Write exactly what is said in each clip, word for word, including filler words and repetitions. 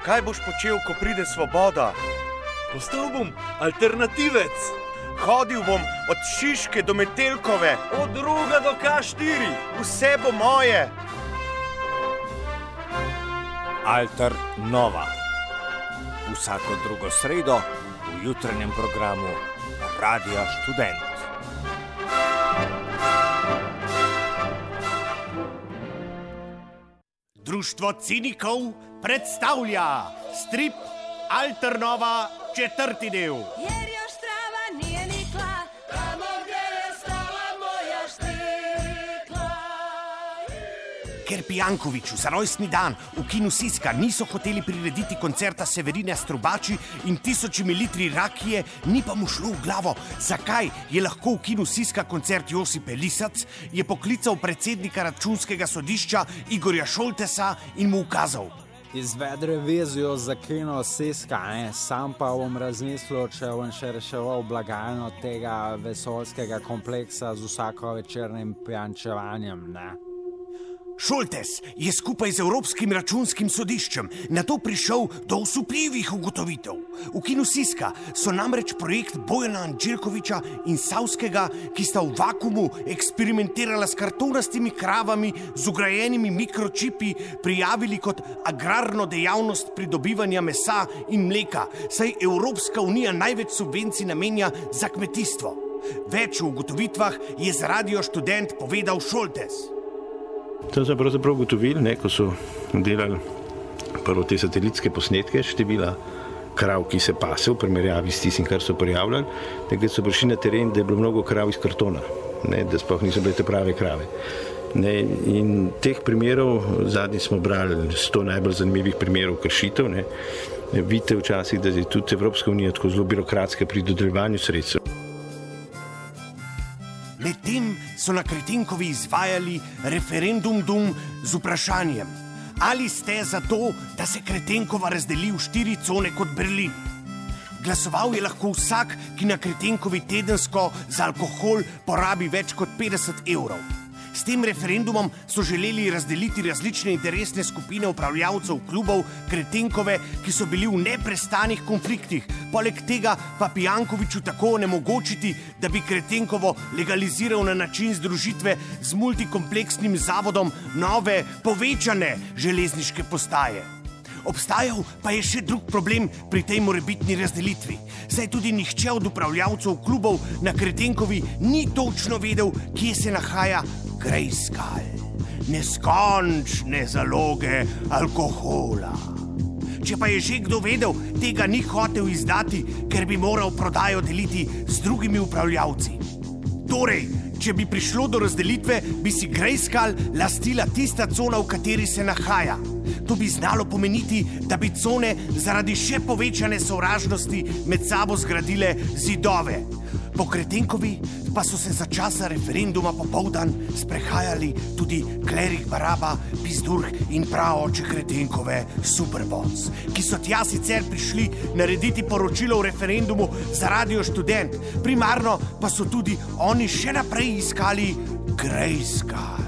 Kaj boš počel, ko pride svoboda? Postal bom alternativec. Hodil bom od Šiške do Metelkove. Od Ruga do K štiri. Vse bo moje. Alter Nova. Vsako drugo sredo v jutranjem programu Radia Študent. Društvo cinikov predstavlja strip Alter Nova četrti del. Jer još trava nije nikla, tamo gdje je stala moja štikla. Ker Pijankoviću za rojstni dan v kinu Siska niso hoteli prirediti koncerta Severine Strubači in tisočimi litri rakije, ni pa mu šlo v glavo, zakaj je lahko v kinu Siska koncert Josipe Lisac, je poklical predsednika računskega sodišča Igorja Šoltesa in mu ukazal: Izved revizijo za kino Siska, ne? Sam pa bom razmislil, če bom še reševal blagajno tega vesoljskega kompleksa z vsako večernim pijančevanjem, ne? Šoltes je skupaj z Evropskim računskim sodiščem nato prišel do osupljivih ugotovitev. V kinu Siska so namreč projekt Bojana Andžirkoviča in Savskega, ki sta v vakuumu eksperimentirala s kartonastimi kravami z vgrajenimi mikročipi, prijavili kot agrarno dejavnost pridobivanja mesa in mleka, saj Evropska unija največ subvencij namenja za kmetijstvo. Več o ugotovitvah je za Radio Študent povedal Šoltes. To so pravzaprav ugotovili, ne, ko so delali prvo te satelitske posnetke števila krav, ki se pase v primerjavi s tistim, kar so prijavljali, takrat so prišli na teren, da je bilo mnogo krav iz kartona, ne, da sploh niso bile te prave krave. Ne, in teh primerov, zadnji smo brali sto najbolj zanimivih primerov kršitev, ne, vidite včasih, da je tudi Evropska unija tako zelo birokratska pri dodeljevanju sredstev. Medtem so na Kretenkovi izvajali referendum dum z vprašanjem: ali ste za to, da se Kretenkova razdeli v štiri cone kot Berlin? Glasoval je lahko vsak, ki na Kretenkovi tedensko za alkohol porabi več kot petdeset evrov. S tem referendumom so želeli razdeliti različne interesne skupine upravljavcev klubov Kretenkove, ki so bili v neprestanih konfliktih. Poleg tega pa Pijankoviću tako onemogočiti, da bi Kretenkovo legaliziral na način združitve z multikompleksnim zavodom nove, povečane železniške postaje. Obstajal pa je še drug problem pri tej morebitni razdelitvi, saj tudi nihče od upravljavcev klubov na Kretenkovi ni točno vedel, kje se nahaja Grejskal, neskončne zaloge alkohola. Če pa je že kdo vedel, tega ni hotel izdati, ker bi moral prodajo deliti z drugimi upravljavci. Torej, če bi prišlo do razdelitve, bi si Grejskal lastila tista cona, v kateri se nahaja. To bi znalo pomeniti, da bi cone zaradi še povečane sovražnosti med sabo zgradile zidove. Po Kretenkovi pa so se za časa referenduma popoldan sprehajali tudi klerik Baraba, Pizdurh in praoče Kretenkove Superboc, ki so tja sicer prišli narediti poročilo o referendumu za Radio Študent, primarno pa so tudi oni še naprej iskali Grejskal.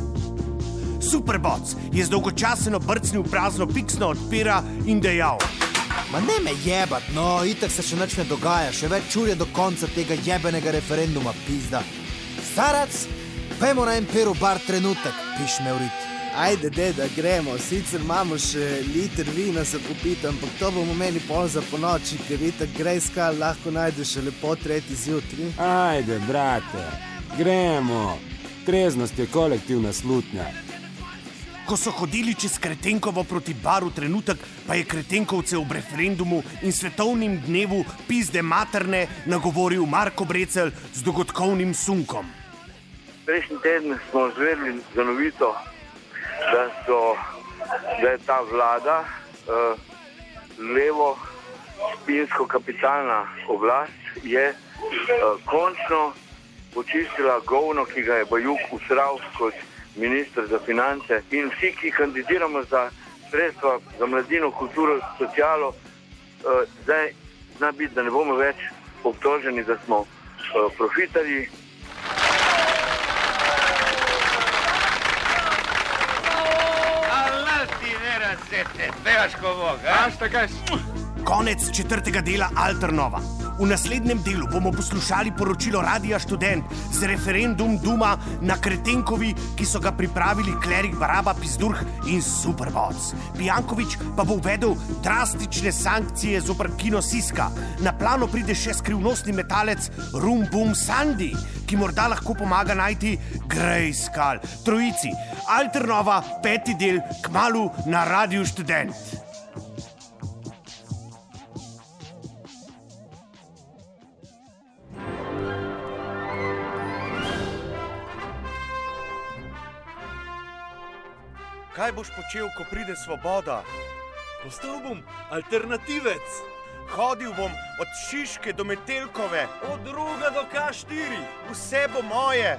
Superboc je zdolgočaseno brcnil prazno piksno odpira in dejal: Ma ne me jebat, no, itak se še nič ne dogaja, še več čur je do konca tega jebenega referenduma, pizda. Starac, pojmo na en peru bar trenutek, piš me vrit. Ajde, deda, gremo, sicer imamo še liter vina za popiti, ampak to bomo imeli pol za ponoči, ker itak Grejskal lahko najdeš še lepo tretji zjutri. Ajde, brate, gremo, treznost je kolektivna slutnja. Ko so hodili čez Kretenkovo proti baru trenutek, pa je Kretenkovce ob referendumu in svetovnim dnevu pizde materne nagovoril Marko Brecelj z dogodkovnim sunkom. Prejšnji teden smo zvedeli za novico, da, so, da je ta vlada uh, levo spinsko kapitalna oblast je uh, končno počistila govno, ki ga je Bajuk usral kot minister za finance, in vsi, ki kandidiramo za sredstva za mladino, kulturo, socialo, uh, zdaj zna biti, da ne bomo več obtoženi, da smo uh, profitarji. Allah ti ne razete. Pevaš ko Bog, a? Konec četrtega dela Alternova. V naslednjem delu bomo poslušali poročilo Radia Študent z referendum Duma na Kretenkovi, ki so ga pripravili Klerik Baraba, Pizdurh in Superboc. Pijankovič pa bo uvedel drastične sankcije zoper Kino Siska. Na plano pride še skrivnostni metalec Rum Bum Sandy, ki morda lahko pomaga najti Grejskal. Trojici. Alternova, peti del, kmalu na Radiu Študent. Kaj boš počel, ko pride svoboda? Postal bom alternativec. Hodil bom od Šiške do Metelkove. Od Ruga do K štiri. Vse bo moje.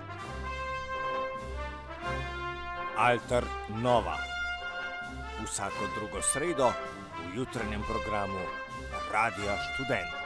Alter Nova. Vsako drugo sredo v jutranjem programu Radia Študent.